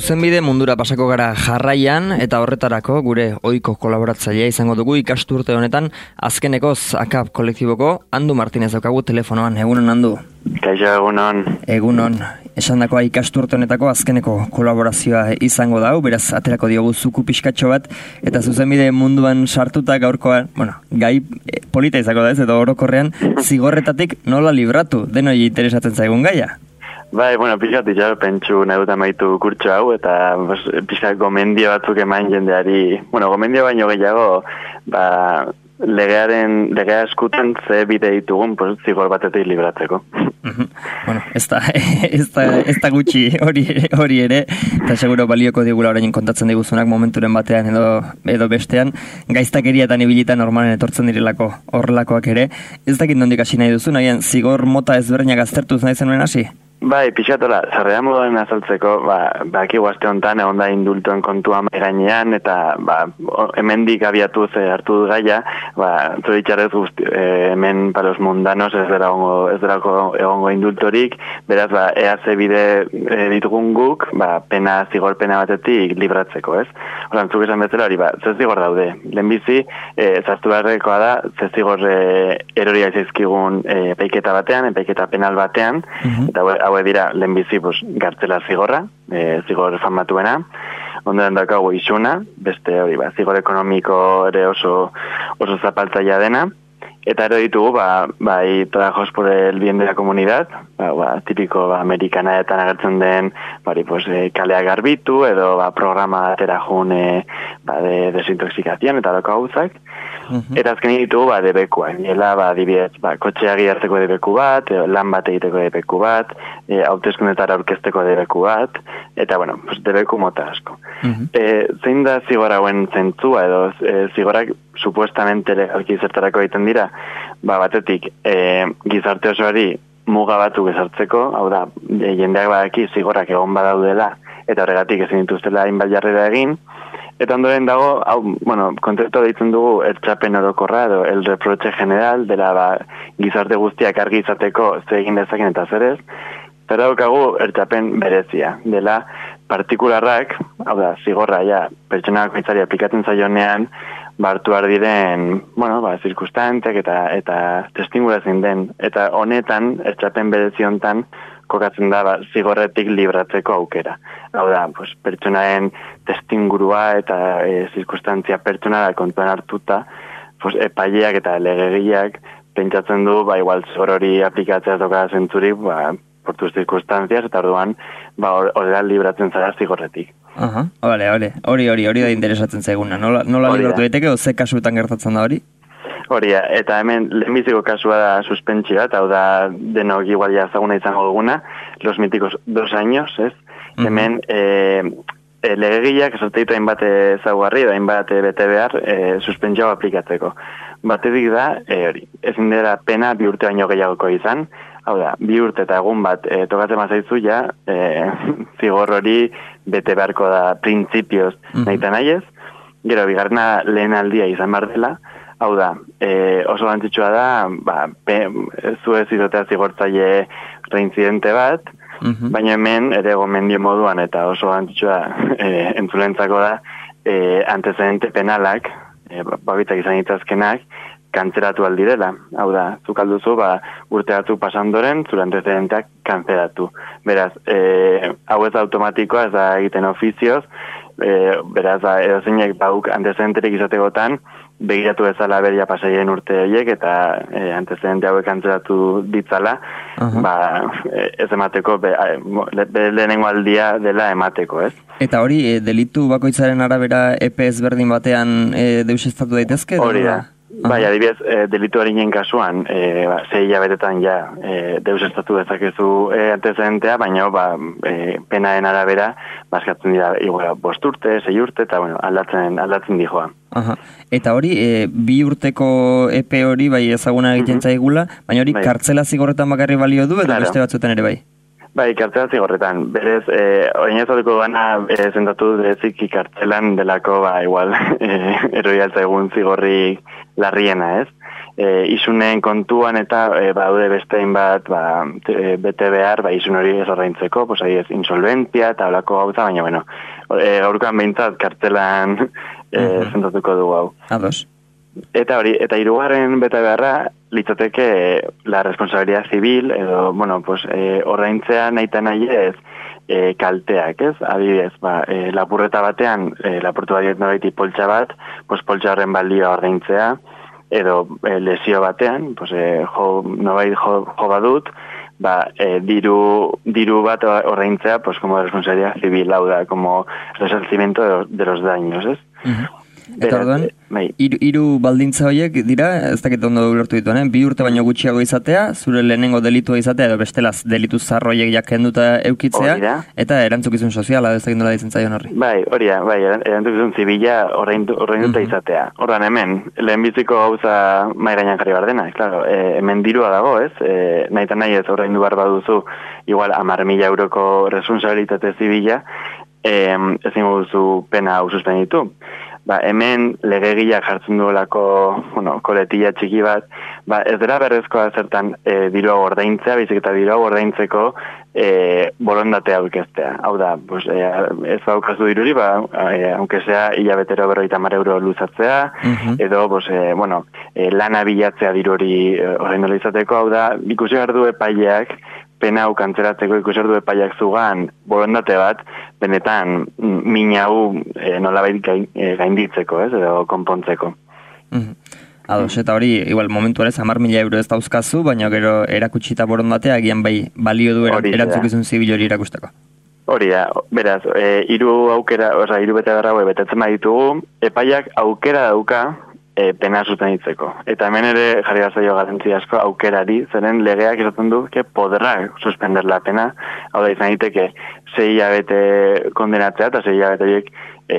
Zuzenbide mundura pasako gara jarraian eta horretarako gure ohiko kolaboratzailea izango dugu ikasturte honetan azkenekoz AKAP kolektiboko Andu Martinez daukagu telefonoan. Egunon, Andu. Kaixo, egunon. Egunon. Esandakoa ikasturte honetako azkeneko kolaborazioa izango da, beraz aterako diogu zuku pixkatxo bat eta zuzenbide munduan sartuta gaurkoa, gai polita izango da ez, edo orokorrean zigorretatik nola libratu, denoi interesatzen zaigun gaia? Bai, pixkat itxar pentsu nahi dut amaitu kurtso hau, eta pixkat gomendio batzuk eman jendeari, gomendio baino gehiago, legea eskutan ze bide ditugun zigor batetik libratzeko. Ez da gutxi hori ere, eta seguro balioko digula orain kontatzen diguzunak momenturen batean edo bestean, gaiztakeriatan ibilita normalen etortzen direlako horrelakoak ere. Ez dakit nondik hasi nahi duzu, nahian zigor mota ezberdinak aztertuz nahi zenuen hasi? Bai, pixatola, zarrea moduan azaltzeko, baki guazte honetan egon da indultuen kontua gainean, eta hemendik abiatuz hartu du gaia, zoritxarrez hemen palos mundanos ez derako egongo indultorik, beraz, ea ze bide ditugun guk, zigor pena batetik libratzeko, ez? Horan, zuk esan bezala hori, ze zigor daude. Lehenbizi, zartu beharrekoa da, ze zigor eroria izizkigun epaiketa batean, epaiketa penal batean, eta hau dira lehenbizi gartzela zigorra, zigor famatuena, ondoren daukagu isuna, beste hori, zigor ekonomiko ere oso zapaltzailea dena, eta ero ditugu, bai, trabajos por el bien de la comunidad, tipiko amerikanaetan agertzen den, kalea garbitu, edo programa atera jun de desintoxikazion, eta doko gauzak. Eta azken ditugu, debekuak. Adibidez, kotxeagi hartzeko debeku bat, lan bat egiteko debeku bat, hauteskundetara aurkezteko debeku bat, eta, debeku mota asko. Zein da zigor hauen zentzua, edo zigorak supuestamente legalki zertarako egiten dira, batetik, gizarte osoari muga batzuk ezartzeko, hau da, jendeak badaki zigorrak egon badaudela, eta horregatik ezin dituztela hainbat jarrera egin, eta ondoren dago, kontzeptu deitzen dugu ertzapen orokorra, edo el reproche general, dela gizarte guztiak argi izateko ze egin dezaken eta zerez, eta daukagu ertzapen berezia, dela partikularrak, hau da, zigorra pertsonak itzari aplikatzen zaionean, hartu behar diren, zirkustanteak eta testingura zein den, eta honetan, ertzapen berezi honetan, kokatzen da zigorretik libratzeko aukera. Hau da, pertsonaen testingurua eta zirkustantzia pertsonara kontuan hartuta, epaileak eta legegileak pentsatzen du, igual zigor hori aplikatzea doka zentzurik, portuz zirkustantziaz, eta orduan, horrela libratzen zara zigorretik. Hori da interesatzen zaiguna. Nola libratu daiteke, ze kasuetan gertatzen da hori? Hori, eta hemen lehenbiziko kasua da suspentsio bat, hau da denok igual ezaguna izango duguna, los míticos 2 años, ez? Hemen legegileak esarteitu hainbat ezaugarri, hainbat bete behar suspentsio aplikatzeko. Batetik da, hori, ezin dela pena 2 urte baino gehiagoko izan, hau da, 2 urte eta egun bat tokatzen mazaizu zigor hori bete beharko da printzipioz nahi eta nahi ez, gero bigarrena lehen aldia izan behar dela, hau da, oso gantzitsua da, zu ez izotea zigortzaile reincidente bat, baina hemen ere gomendio moduan eta oso gantzitsua entzulentzako da, antecedente penalak, babitak izan itazkenak, kantzeratu aldirela. Hau da, zuk alduzu, urte batzuk pasandoren, zure antecedenteak kantzeratu. Beraz, hau ez automatikoa, ez da egiten ofizioz, beraz, edozeinek antecedenterik izategotan, begiratu ezala beria pasaien urte horiek eta antecedente hauek kantzeratu ditzala, ez emateko, lehenengo aldia dela emateko, ez? Eta hori, delitu bakoitzaren arabera epe ezberdin batean deusestatu daitezke? Hori da. Bai, adibidez, delitu harinen kasuan, 6 hilabetetan deusestatu dezakezu antecedentea, baina penaen arabera, baskatzen dira 5 urte, 6 urte, eta aldatzen dijoa. Eta hori, 2 urteko epe hori bai ezaguna egiten zaigula, baina hori kartzela zigorretan bakarri balio du, edo beste batzuetan ere bai? Bai, kartzela zigorretan. Berez, orain ezateko gana zentatu dezik kartzelan delako, igual, eroi altzaigun zigorrik larriena, ez? isunen kontuan eta baude bestein bat bete behar isun hori ez ordaintzeko, pues ahí ez insolventzia eta holako gauza, baina bueno, gaurkoan behintzat kartzelan zentratuko dugu hau. Ados. Eta hori, eta hirugarren bete beharra litzateke la responsabilidad civil edo, bueno, pues ordaintzea nahita nahi ez kalteak, ez? Adibidez, lapurreta batean, lapurtu badiet noraiti poltsa bat, pues poltsa horren balioa ordaintzea, edo lesio batean, pues nobait jo badut, diru bat ordaintzea, pues como responsabilidad civil, hau da, como resarcimiento de los daños, ez? Eta orduan, hiru baldintza horiek dira, ez dakit ondo ulertu dituen, 2 urte baino gutxiago izatea, zure lehenengo delitua izatea, edo bestelaz delitu zarroiek jakenduta eukitzea, eta erantzukizun soziala, ez dakit nola ditzen zaion horri. Hori da, erantzukizun zibila ordainduta izatea. Orduan hemen, lehenbiziko gauza mai gainan jarri behar dena, claro, hemen dirua dago, ez? Nahi ez ordaindu behar baduzu, igual 10.000 euroko responsabilitate zibila, ezin duzu pena hau suspenditu. Hemen legegila jartzen duelako, koletilla txiki bat, ez dira berrezkoa zertan dirua ordaintzea, baizik eta dirua ordaintzeko borondatea aurkeztea. Hau da, ez baukazu diruri, aunque sea hilabetero 50 euro luzatzea, edo, lana bilatzea diruri ordaindola izateko, hau da, ikusi behar du epaileak, pena hau kantzeratzeko ikusi behar du epaileak zugan borondate bat, benetan min hau nolabait gainditzeko, edo konpontzeko. Ados, eta hori, igual, momentu ere 10.000 euro ez dauzkazu, baina gero erakutsita borondatea, agian bai balio du erantzukizun zibil hori erakusteko. Hori da, beraz, hiru bete beharra betetzen baditugu, epaileak aukera dauka pena suspenditzeko. Eta hemen ere jarri bazaio garrantzi asko aukerari, zeren legeak esaten du que podrá suspender la pena, hau da izan diteke 6 hilabete kondenatzea eta 6 hilabete horiek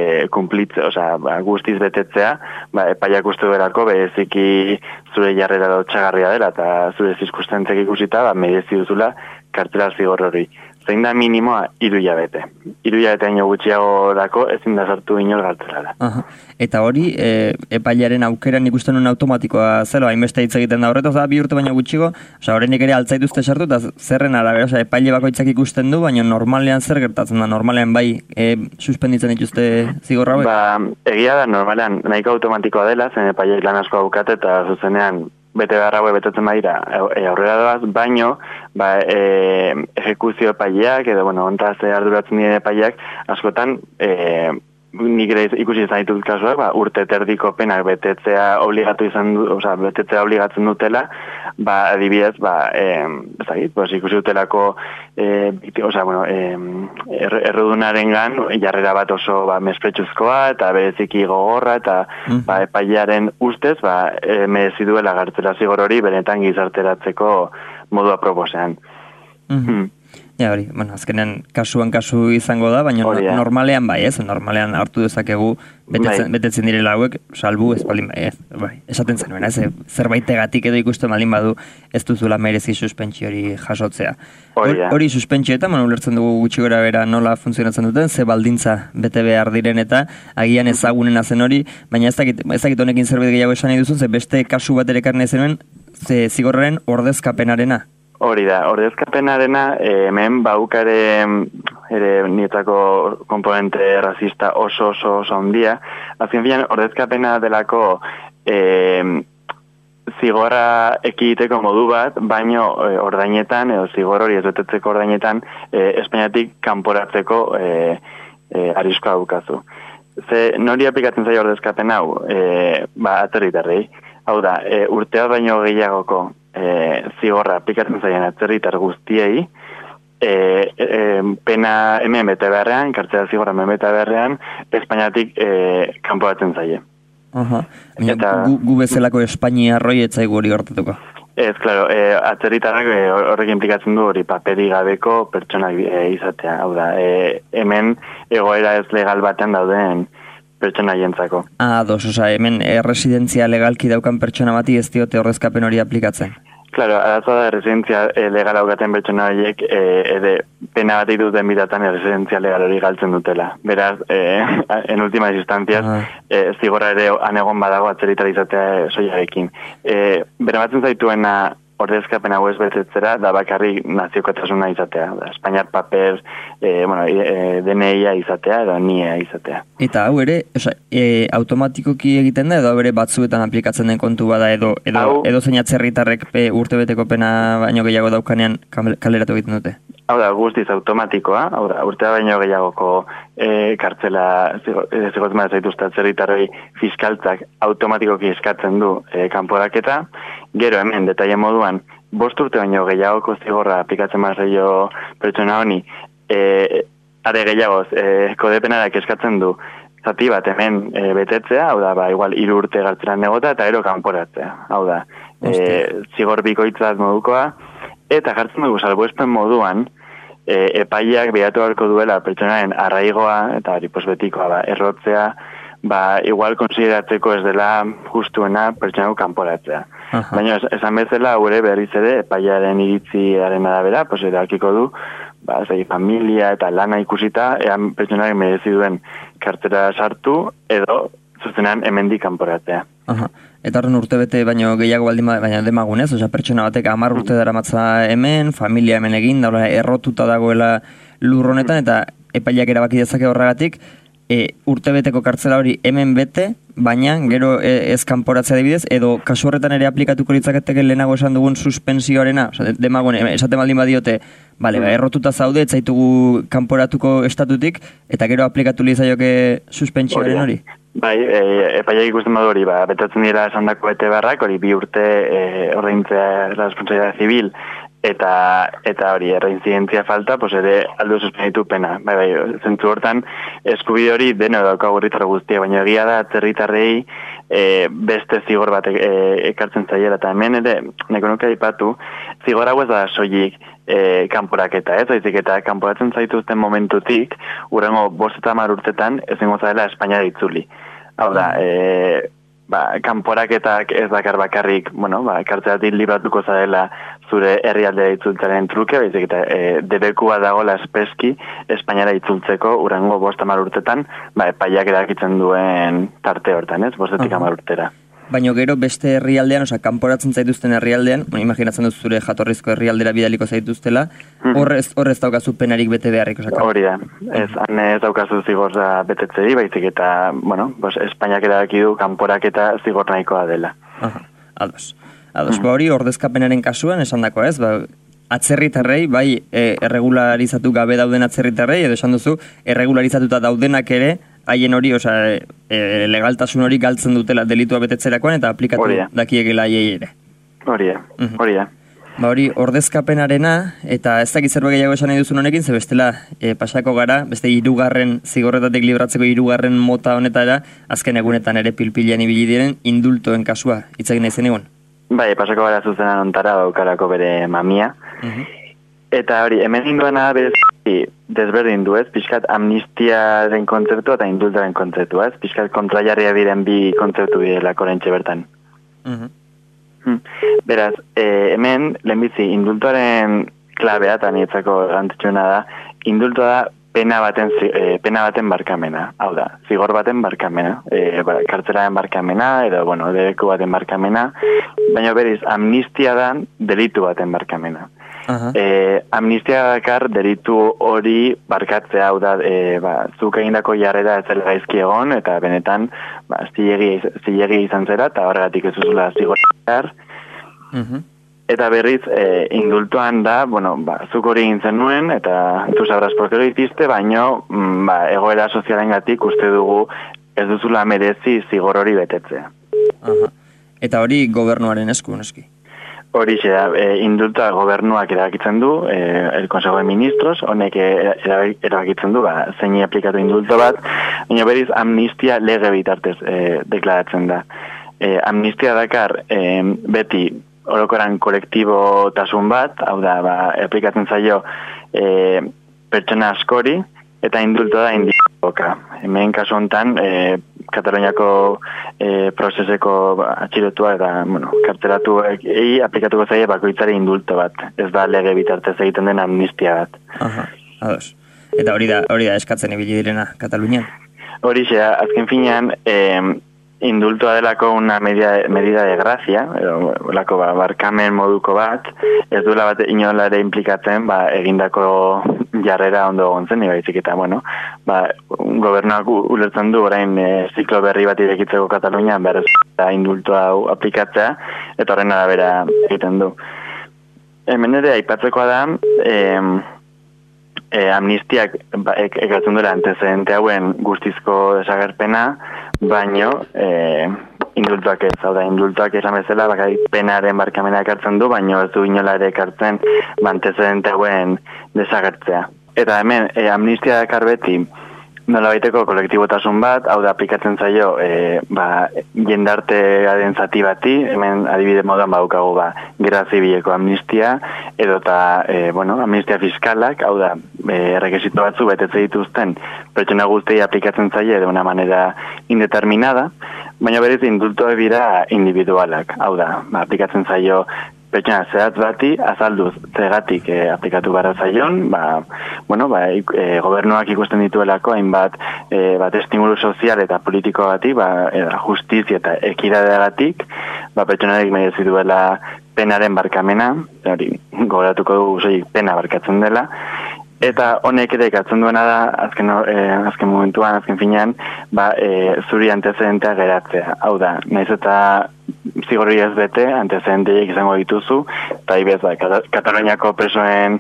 guztiz betetzea, epaiak uste berako bereziki zure jarrera lotxagarria dela eta zure zizkustentzek ikusita merezi duzula kartzela zigor hori. Zein da minimoa 3 hilabete. 3 hilabete haino gutxiago dako ezin da sartu inor gartzelara. Eta hori, epailaren aukeran ikusten un automatikoa zelo, hainbeste hitz egiten da horretaz, 2 urte baino gutxigo, horrenik ere altzaituzte sartu, eta zerren arabera, epaile bakoitzak ikusten du, baina normalean zer gertatzen da, normalean bai suspenditzen dituzte zigorra bai? Egia da, normalean nahiko automatikoa dela, zen epailek lan asko aukate eta zuzenean bete beharra betetzen badira aurrera doaz, baino ejekuzio epaileak edo, ontaz arduratzen diren epaileak askotan nik ere ikusi izan ditut kasuak, urte terdiko penak betetzea obligatzen dutela, adibidez, ikusi dutelako errudunarengan jarrera bat oso mespretxuzkoa eta bereziki gogorra eta epailearen ustez merezi duela gartzela zigor hori benetan gizarteratzeko modua proposean. Ja, hori, azkenean kasuan kasu izango da, baina normalean bai, ez? Normalean hartu dezakegu betetzen direla hauek, salbu ez baldin bai, esaten zenuen, ez? Zerbaitegatik edo ikusten baldin badu ez duzula merezi suspentsio hori jasotzea. Hori suspentsio eta, ulertzen dugu gutxi gora bera nola funtzionatzen duten, ze baldintza bete behar diren eta agian ezagunena zen hori, baina ez dakit honekin zerbait gehiago esan nahi duzun, ze beste kasu bat ere ekarri zenuen, ze zigorraren ordezkapenarena. Hori da, ordezkapenarena hemen baukare ere nietako komponente rasista oso handia. Azken filan, ordezkapena delako zigorra ekiditeko modu bat, baino ordainetan, edo zigor hori ez betetzeko ordainetan, Espainiatik kanporatzeko arriskoa daukazu. Ze nori aplikatzen zaio ordezkapen hau? Atzerritarrei. Hau da, urtea baino gehiagoko zigorra aplikatzen zaien atzerritar guztiei, pena hemen bete beharrean, kartzela zigorra hemen bete beharrean, Espainiatik kanporatzen zaie. Gu bezalako Espainiarroi etzaigu hori hortatuko. Ez, klaro, atzerritarrak horrek implikatzen du hori paperi gabeko pertsonak izatea. Hau da, hemen egoera ez legal batean dauden pertsona jentzako. Hemen residentzia legalki daukan pertsona bati ez diote ordezkapen hori aplikatzen. Claro, arazoa da residentzia legal aukaten pertsona horiek pena bat dituten bitatan residentzia legal hori galtzen dutela. Beraz, en últimas instancias, zigorra ere anegon badago atzeritar izatea soilarekin. Bermatzen zaituena ordezkapen hau ez betetzera, da bakarrik naziokotasuna izatea. Da, Espainiar paper, DNI-a izatea edo NIE izatea. Eta hau ere, automatikoki egiten da, edo bere batzuetan aplikatzen den kontu bada, edo zein atzerritarrek urtebeteko pena baino gehiago daukanean kaleratu egiten dute? Hau da, guztiz automatikoa, hau da, urtea baino gehiagoko kartzela zigortzen zaituzte atzerritarrei fiskaltzak automatikoki eskatzen du kanporaketa. Gero hemen, detaile moduan, 5 urte baino gehiagoko zigorra aplikatzen marreio pertsona honi, are gehiagoz, kodepenarak eskatzen du zati bat hemen betetzea, hau da, igual 3 urte gartzelan negota eta ero kanporatzea, hau da, zigor bikoitzat modukoa, eta jartzen dugu salbuespen moduan, epaileak behatu beharko duela pertsonaren arraigoa eta betikoa errotzea, igual konsideratzeko ez dela justuena pertsonako kanporatzea. Baina esan bezala, gure berriz ere, epailearen iritziaren arabera, erakiko du, familia eta lana ikusita, ean pertsonaren merezi duen kartera sartu, edo zuzenean hemendik kanporatzea. Eta horren urtebete baino gehiago baina demagunez, pertsona batek 10 urte daramatza hemen, familia hemen egin, errotuta dagoela lur honetan, eta epaileak erabaki dezake horregatik, urtebeteko kartzela hori hemen bete, baina gero ez kanporatzea adibidez, edo kasu horretan ere aplikatuko litzaketeke lehenago esan dugun suspensioarena, demagun, esaten baldin badiote, errotuta zaude, ez zaitugu kanporatuko estatutik, eta gero aplikatu litzaioke suspensioaren hori? Bai, epaileak ikusten badu hori, betatzen dira esandako bete barrak, hori 2 urte ordaintzea responsabilidad zibil, eta hori, erreinzidentzia falta, ere aldo suspenditu pena. Bai, zentzu hortan, eskubide hori deno daukagu herritar guztia, baina egia da atzerritarrei beste zigor bat ekartzen zaiela, eta hemen ere, neko nuke aipatu, zigor hau ez da soilik kanporaketa, ez? Baizik eta kanporatzen zaituzten momentutik, urrengo 5 eta 10 urtetan, ezingo zaila Espainiara itzuli. Hau da, kanporaketak ez dakar bakarrik, kartzelatik libratuko zarela zure herrialdea itzultzaren truke, baizik eta debekua dagoela espeski Espainiara itzultzeko urrengo 5 eta 10 urtetan, epaileak erakitzen duen tarte hortan, ez? 5 eta 10 urtera. Baina gero beste herrialdean, kanporatzen zaituzten herrialdean, imaginatzen dut zure jatorrizko herrialdera bidaliko zaituztela, horrez daukazu penarik bete beharrik. Hori da, ez daukazu zigorra betetzeri, baizik eta, Espainiak erabaki du kanporaketa zigor nahikoa dela. Ados. Hori ordezkapenaren kasuan esan dako ez, atzerritarrei, erregularizatu gabe dauden atzerritarrei, edo esan duzu, erregularizatuta daudenak ere, haien hori, legaltasun hori galtzen dutela delitua betetzerakoan, eta aplikatu dakiegela haiei ere. Hori da. Hori, ordezkapenarena, eta ez dakit zerbait gehiago esan nahi duzun honekin, ze bestela pasako gara, beste 3. zigorretatik libratzeko 3. mota honetara, azken egunetan ere pilpilean ibili diren indultoen kasua, itzegin nahi zen egon? Bai, pasako gara zuzenan ontara, daukarako bere mamia. Eta hori, hemen induena desberdin du ez, pixkat amnistiaren kontzeptua eta indultaren kontzeptua ez, pixkat kontrajarria diren bi kontzeptu direlako orentxe bertan. Beraz, hemen, lehenbizi, indultuaren klabea eta nietzako garrantzitsuna da, indultua da pena baten barkamena, hau da, zigor baten barkamena, kartzelaren barkamena, edo, debeku baten barkamena, baina beriz, amnistia da delitu baten barkamena. Amnistia dakar delitu hori barkatzea, hau da, zuk egindako jarrera ez zela gaizki egon, eta benetan zilegi izan zera, eta horregatik ez zuzula zigorrar. Eta berriz, indultuan da, zuk hori egin zenuen, eta tu sabrás por qué lo hiciste, baino, egoera sozialengatik uste dugu ez duzula merezi zigor hori betetzea. Eta hori gobernuaren esku, noski? Hori da, indultua gobernuak erabakitzen du, el Consejo de Ministros, honek erabakitzen du, zein aplikatu indulto bat, baina berriz amnistia lege bitartez deklaratzen da. Amnistia dakar beti orokoran kolektibotasun bat, hau da, aplikatzen zaio pertsona askori, eta indulto da boka. Hemen kasu honetan, Kataluniako prozeseko atxilotua eta, kartelatu aplikatuko zaie bakoitzari indulto bat. Ez da lege bitartez egiten den amnistia bat. Aha, ados. Eta hori da eskatzen ibili direna Katalunian? Horixe, azken finean, indultoa delako una medida de gracia, lako barkamen moduko bat, ez duela bat inola ere implikatzen, egindako jarrera ondo gontzen, baizik eta, gobernuak ulertzen du orain ziklo berri bat irekitzeko Katalunian, berrez indultoa hau aplikatzea, eta horren arabera egiten du. Hemen ere aipatzekoa da, amnistiak ekartzen duela antezedente hauen guztizko desagerpena, baino indultuak ez, hau da, indultuak esan bezala penaren barkamena ekartzen du, baino ez du inola ere ekartzen antezedente hauen desagertzea. Eta hemen, amnistia dakar beti nolabaiteko kolektibotasun bat, hau da, aplikatzen zaio jendartearen zati bati, hemen adibide moduan badaukagu gerra zibileko amnistia, edota, amnistia fiskalak, hau da, errekesito batzu betetze dituzten pertsona guztiei aplikatzen zaie de una manera indeterminada, baina berriz indultoa bira individualak, hau da, aplikatzen zaio pertsona zehatz bati, azalduz zegatik aplikatu gara zaion, gobernuak ikusten dituelako hainbat estimulu sozial eta politiko bati, justizia eta ekidadeagatik, pertsonarik merezi duela penaren barkamena, hori gogoratuko dugu soilik pena barkatzen dela, eta honek ere ikatzen duena da, azken momentuan, azken finean, zuri antezedentea geratzea. Hau da, naiz eta zigorri ez bete, antezedenteiek izango dituzu, eta ibez, Kataluniako presoen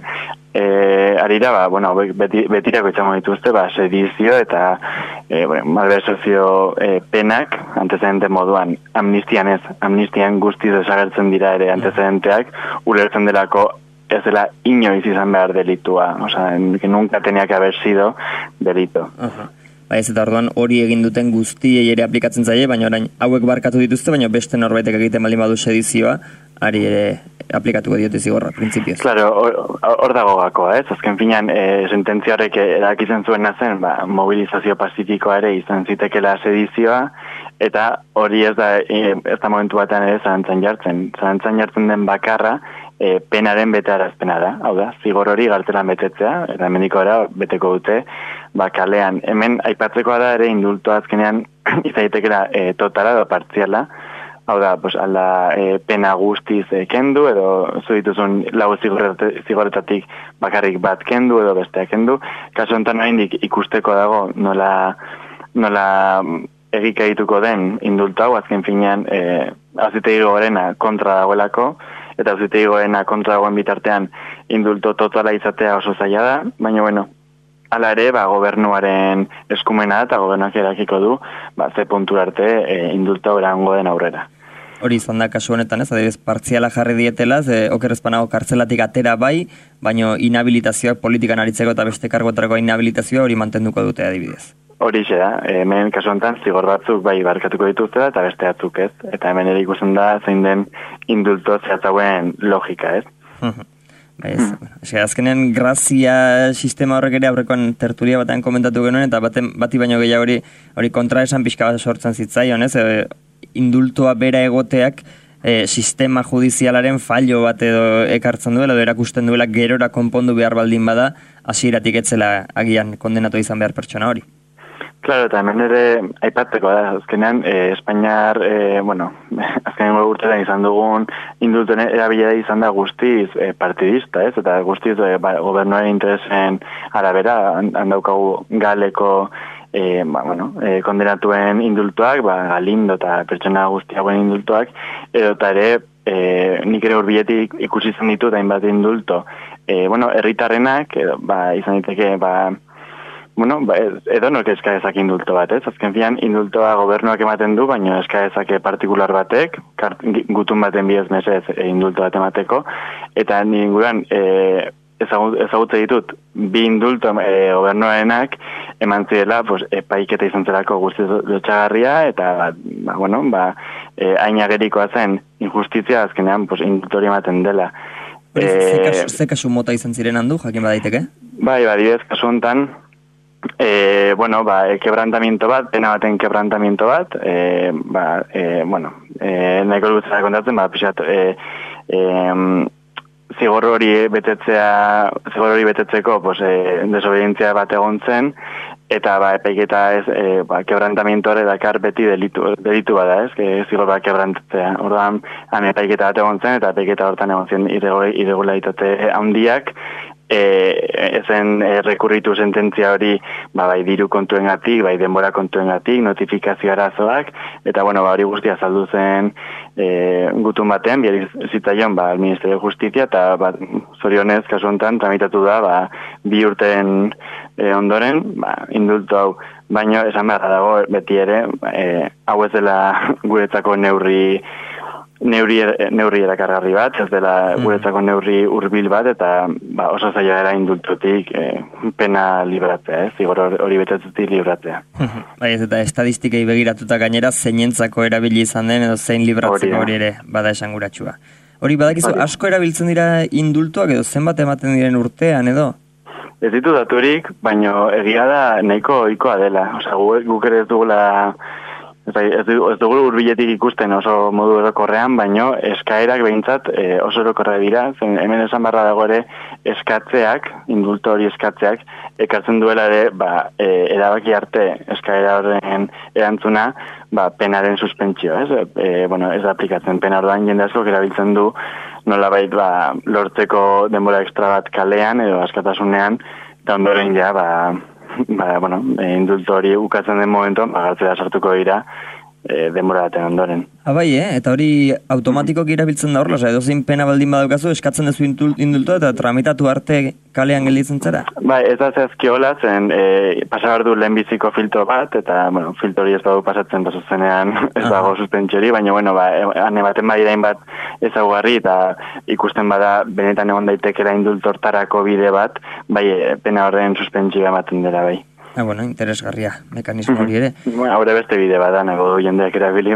arira, betirako izango dituzte, sedizio eta malversazio penak, antezedente moduan, amnistian guztiz desagertzen dira ere antezedenteak, ulertzen delako ez dela inoiz izan behar delitua, que nunca tenía que haber sido delito. Ez eta orduan hori egin duten guztiei ere aplikatzen zaie, baina orain hauek barkatu dituzte, baina beste norbaitek egiten baldin badu sedizioa, ari ere aplikatuko diote zigorra, printzipioz. Claro, hor dago gakoa, ez? Azken finean, sententzia horrek erakitzen zuena zen, mobilizazio pazifikoa ere izan zitekela sedizioa, eta hori ez da momentu batean ere zalantzan jartzen den bakarra, penaren betearazpena da, hau da, zigor hori gartelan betetzea, eta hemeniko beteko dute, kalean. Hemen aipatzekoa da ere indultoa azkenean izaitekela totala edo partziala, hau da, pena guztiz kendu, edo zu dituzun lau zigoretatik bakarrik bat kendu, edo besteak kendu. Kasu honetan oraindik ikusteko dago nola egikagituko den indulto hau, azken finean auzitegi gorena kontra dagoelako, eta auzitegi gorena kontra dagoen bitartean indulto totala izatea oso zaila da, baina hala ere, gobernuaren eskumena eta gobernuak erakiko du, ze puntu arte indulto erango den aurrera. Hori izan da kasu honetan, ez? Adibidez, partziala jarri dietela, okerrezpanago kartzelatik atera bai, baina inhabilitazioak politikan aritzeko eta beste kargotarako inhabilitazioa hori mantenduko dute adibidez. Horixe da, hemen kasu honetan zigor batzuk bai barkatuko dituzte da, eta beste batzuk ez. Eta hemen ere ikusten da zein den indulto zehatzauen logika, ez? Azkenean grazia sistema horrek ere aurrekoan tertulia batean komentatu genuen, eta bati baino gehiago hori kontraesan pixka bat sortzen zitzaion, ez? Indultoa bera egoteak sistema judizialaren fallo bat edo ekartzen duela, edo erakusten duela gerora konpondu behar baldin bada, hasieratik etzela agian kondenatu izan behar pertsona hori. Claro, eta hemen ere aipatzeko da, azkenean, Espainiar, azkenean urtetan izan dugun indultuen erabilera izan da guztiz partidista, ez? Eta guztiz gobernuaren interesen arabera, handaukagu galeko kondenatuen indultuak, Galindo eta pertsona guztiagoen indultuak, edo eta ere, nik ere hurbiletik ikusi izan ditut hainbat indulto. Herritarrenak, izan diteke, edo nork eska dezake indulto bat, ez? Azken fian, indultoa gobernuak ematen du, baina eska dezake partikular batek, gutun baten bidez mesez indulto bat emateko, eta ninguran ezagutze ditut, bi indulto gobernuarenak eman zirela, epaiketa izan zelako guztiz lotxagarria, eta, ainagerikoa zen injustizia, azkenean, indultori ematen dela. Ze kasu mota izan ziren handu, jakin badaiteke? Bai, kasu honetan, Bueno, quebrantamiento bat, pena baten quebrantamiento bat, nahiko luzera kontatzen, pixat, zigor hori betetzeko, desobedientzia bat egon zen, eta epaiketa ez, quebrantamiento hori dakar beti delitu bada, ez, zigor bat quebrantatzea. Orduan, epaiketa bat egon zen, eta epaiketa hortan egon zen irregularitate handiak, ezen rekurritu sententzia hori bai diru kontuengatik, bai denbora kontuengatik, notifikazio arazoak, eta hori guztia azaldu zen gutun batean, bihar zitzaion al Ministerio de Justizia, eta zorionez, kasu honetan, tramitatu da 2 urteen ondoren, indultu hau, baino esan beharra dago beti ere, hau ez dela guretzako neurri erakargarri bat, ez dela guretzako neurri hurbil bat, eta oso zaila era indultutik pena libratzea, zigor hori betetzutik libratzea. Bai, ez eta estadistikei begiratuta gainera zeinentzako erabili izan den, edo zein libratzeko hori ere bada esanguratsua. Hori badakizu, asko erabiltzen dira indultuak, edo zenbat ematen diren urtean, edo? Ez ditu daturik, baino egia da nahiko ohikoa dela. Osea, guk ere ez dugula ez dugu hurbiletik ikusten oso modu orokorrean, baino eskaerak behintzat oso orokorra dira, zen hemen esan barra dago ere eskatzeak, indulto hori eskatzeak, ekartzen duela ere erabaki arte eskaera horren erantzuna, penaren suspentsio, ez? Ez da aplikatzen pena orduan jende asko erabiltzen du nolabait lortzeko denbora extra bat kalean edo askatasunean, eta ondoren ja indulto hori ukatzen den momentuan, galtzera sartuko dira denbora baten ondoren. Bai, eta hori automatikoki erabiltzen da horla, edozein pena baldin badaukazu, eskatzen duzu indultoa eta tramitatu arte kalean gelditzen zara? Ez da zehazki hola, zen pasabar du lehenbiziko filtro bat, eta filtro hori ez badu pasatzen pasazenean ez dago suspentsiori, baina ane baten badirain bat ezagugarri, eta ikusten bada benetan egon daitekera indultortarako bide bat, pena horren suspentsioa ematen dela bai. Interesgarria, mekanismo hori ere. Haure beste bide bat, nago jendeak erabili,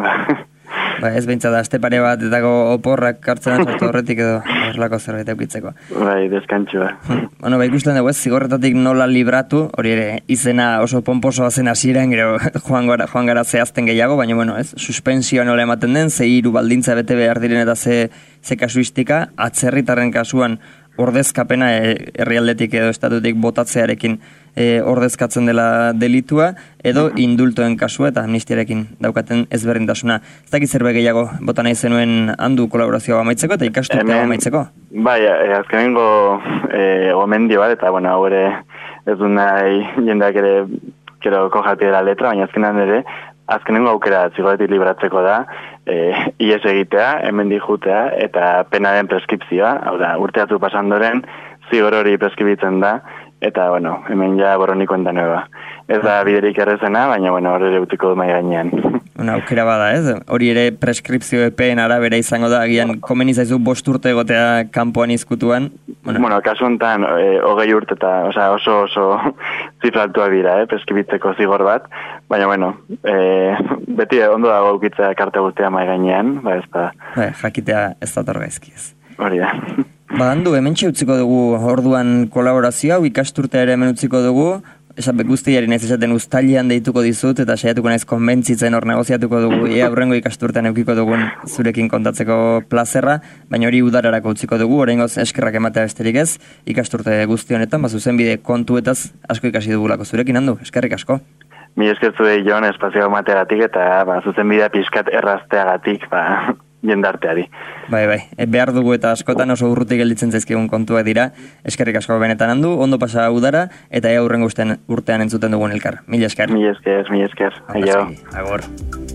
ez behintzat da, aste pare bat etako oporrak kartzen sartu horretik edo horrelako zerbait eukitzeko. Deskantxua. Ikusten dugu ez, zigorretatik nola libratu, hori ere, izena oso pomposoa zen hasieran, gero joan gara zehazten gehiago, baina ez, suspensioa nola ematen den, ze hiru baldintza bete behar diren eta ze kasuistika, atzerritarren kasuan ordezkapena herrialdetik edo estatutik botatzearekin ordezkatzen dela delitua, edo indultoen kasua eta amnistiarekin daukaten ezberdintasuna. Ez dakit zerbait gehiago bota nahi zenuen handu kolaborazioa amaitzeko eta ikasturtea amaitzeko? Azkenengo gomendio bat, eta hau ere ez du nahi jendeak ere keroko jatiera letra, baina azkenengo aukera zigorretik libratzeko da, ies egitea, hemendik jutea, eta penaren preskripzioa, hau da, urteatu pasandoren, zigor hori preskribitzen da, eta, hemen ja borroni kuenta nueva. Ez da biderik errezena, baina, hori ere utiko du mai gainean. Aukera bada, ez? Hori ere preskripzio epeen arabera izango da, agian komeni zaizu 5 urte egotea kanpoan izkutuan? Kasu honetan, 20 urte eta oso zifraltua dira, preskribitzeko zigor bat, baina, beti ondo dago ukitzea karte guztia mai gainean, ez da. Jakitea ez da torgaizki ez. Hori da. Handu, hementxe utziko dugu orduan kolaborazioa, ikasturtea ere hemen utziko dugu, guztiari naiz esaten uztailean deituko dizut, eta saiatuko naiz konbentzitzen hor negoziatuko dugu, aurrengo ikasturtean eukiko dugun zurekin kontatzeko plazerra, baina hori udararako utziko dugu, oraingoz eskerrak ematea besterik ez, ikasturte guzti honetan, zuzenbide kontuetaz asko ikasi dugulako zurekin, Handu, eskerrik asko. Mi eskertzu Jon, espazio emateagatik eta zuzenbidea pixkat errazteagatik, jendarteari. Bai, behar dugu eta askotan oso urrutik gelditzen zaizkigun kontuak dira, eskerrik asko benetan Handu, ondo pasa udara, eta aurrengo urtean entzuten dugun elkar. Mila esker. Mila esker. Agor.